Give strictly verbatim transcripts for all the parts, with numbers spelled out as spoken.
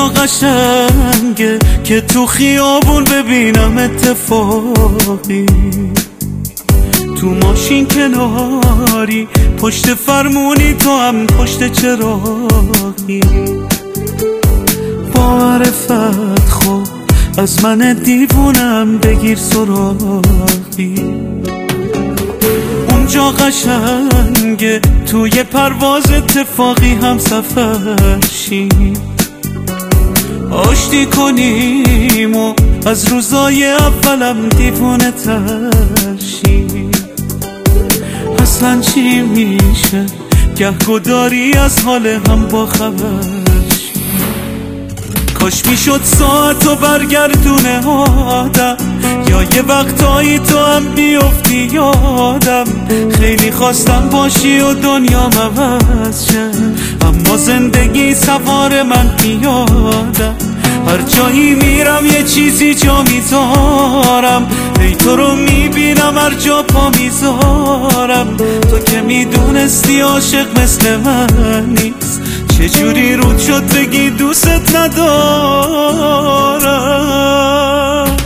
اونجا قشنگه که تو خیابون ببینم اتفاقی، تو ماشین کناری پشت فرمونی، تو هم پشت چراغی. با معرفت خب از من دیوونم بگیر سراغی، اونجا قشنگه توی پرواز اتفاقی هم سفر شیم، آشتی کنیم و از روزای اولم دیوونه تر شیم. اصلا چی میشه گهگداری از حال هم با خبر شیم. کاش میشد ساعتو برگردونه آدم، یا یه وقتایی تو هم بیفتی یادم. خیلی خواستم باشی و دنیا عوض شه، اما زندگی سوار من پیادم. هر جایی میرم یه چیزی جا میذارم، ای تو رو میبینم هر جا پا میذارم. تو که میدونستی عاشق مثل من نیست، چجوری رود شد بگی دوست ندارم.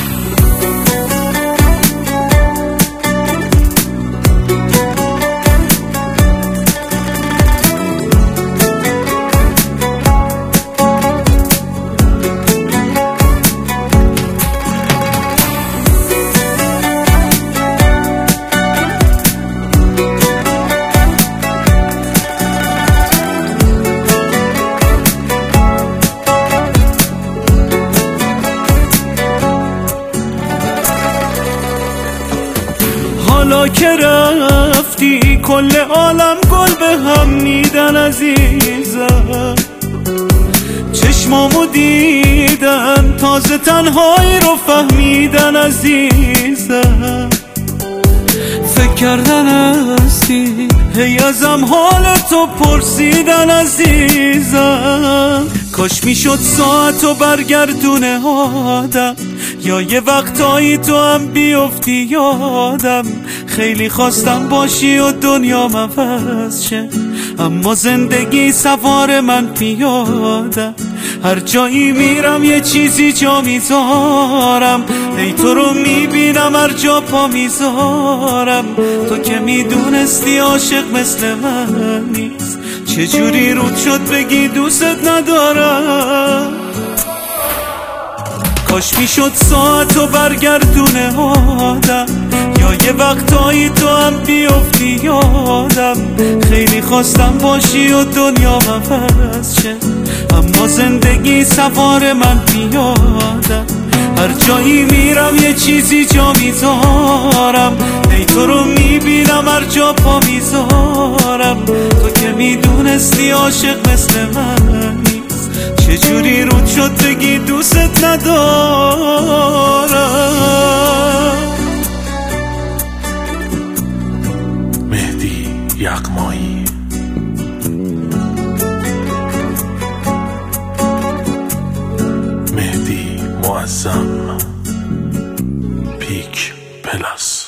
حالا که رفتی کل عالم گل به هم میدن عزیزم، چشمامو دیدن تازه تنهایی رو فهمیدن عزیزم. فکر کردن هستی هی ازم حال تو پرسیدن عزیزم. کاش میشد ساعتو برگردونه آدم، یا یه وقتایی تو هم بیفتی یادم. خیلی خواستم باشی و دنیا عوض شه، اما زندگی سوار من پیادم. هر جایی میرم یه چیزی جا میذارم، ای تو رو میبینم هر جا پا میذارم. تو که میدونستی عاشق مثل من نیست، چجوری رود شد بگی دوست ندارم. کاش میشد ساعتو برگردونه آدم، یا یه وقتایی تو هم بیفتی یادم. خیلی خواستم باشی و دنیا عوض شه، اما زندگی سوار من پیادم. هر جایی میرم یه چیزی جا میذارم، ای تو رو میبینم هر جا پا میذارم. تو که میدونستی عاشق مثل من نیست، چجوری رود شد بگی دوست ندارم. مهدی یغمایی. مهدی معظم. پیک پلاس.